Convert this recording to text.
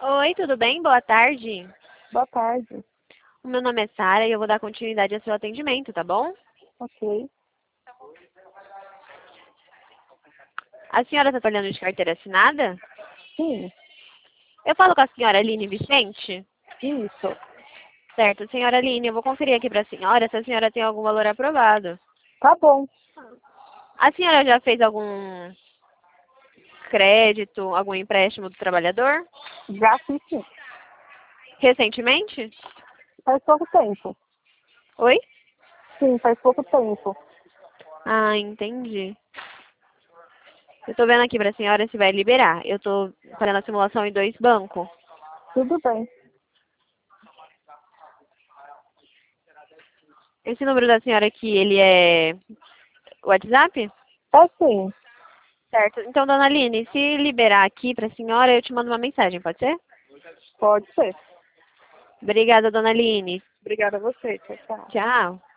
Oi, tudo bem? Boa tarde. Boa tarde. O meu nome é Sara e eu vou dar continuidade ao seu atendimento, tá bom? Ok. A senhora está trabalhando de carteira assinada? Sim, Eu falo com a senhora Aline Vicente? isso. Certo, senhora Aline, eu vou conferir aqui para a senhora se a senhora tem algum valor aprovado. Tá bom. A senhora já fez algum crédito, algum empréstimo do trabalhador? Já fiz sim. Recentemente? Faz pouco tempo. Oi? Sim, faz pouco tempo. Ah, entendi. Eu tô vendo aqui para a senhora se vai liberar. Eu tô fazendo a simulação em 2 bancos. Tudo bem. Esse número da senhora aqui, ele é WhatsApp? É sim. Certo. Então, dona Aline, se liberar aqui para a senhora, eu te mando uma mensagem, pode ser? Pode ser. Obrigada, dona Aline. Obrigada a você. Tchau, tchau. Tchau.